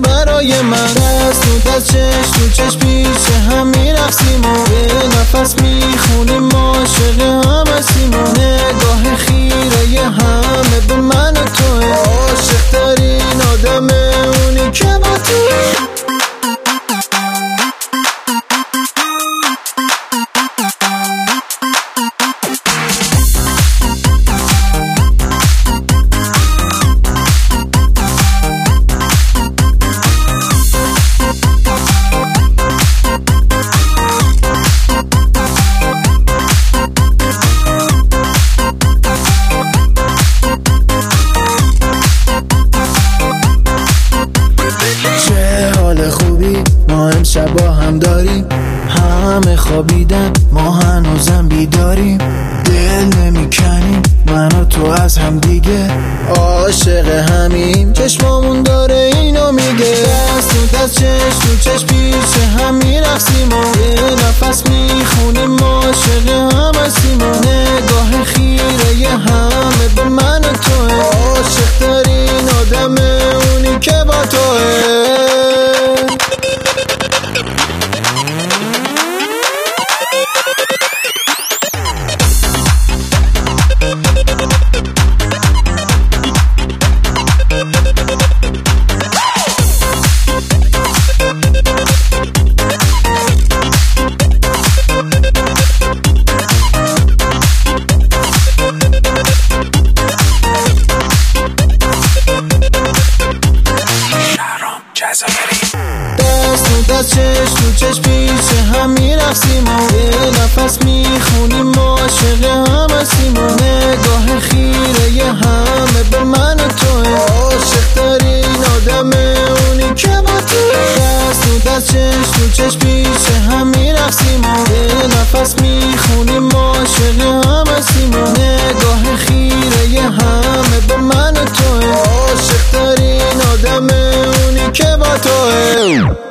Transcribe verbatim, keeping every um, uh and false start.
برای من. دست تو دست چشم تو چشم پیش هم میرقصیم و یه نفس میخونیم عاشق هم هستیم و نگاه خیره همه به من و توه. عاشق ترین آدمه اونی که با توه. خوبی ما امشب با هم داریم، همه خوابیدن ما هنوزم بیداریم. دل نمیکنیم من و تو از هم دیگه، عاشق همیم چشمامون داره اینو میگه. دست تو دست چشم تو چشم پیش هم میرقصیم و یه نفس میخونیم عاشق هم هستیم و نگاه خیره همه به من و توه. عاشق ترین آدمه اونی که با توه. دست تو دست چشم تو چشم پیش هم میرقصیم و یه نفس میخونیم عاشق هم هستیم و نگاه خیره همه به من و توه. عاشق ترین آدمه اونی که با توه. دست تو دست چشم تو چشم پیش هم میرقصیم و یه نفس میخونیم عاشق هم هستیم و نگاه خیره همه به من و توه. عاشق ترین آدمه اونی که با توه.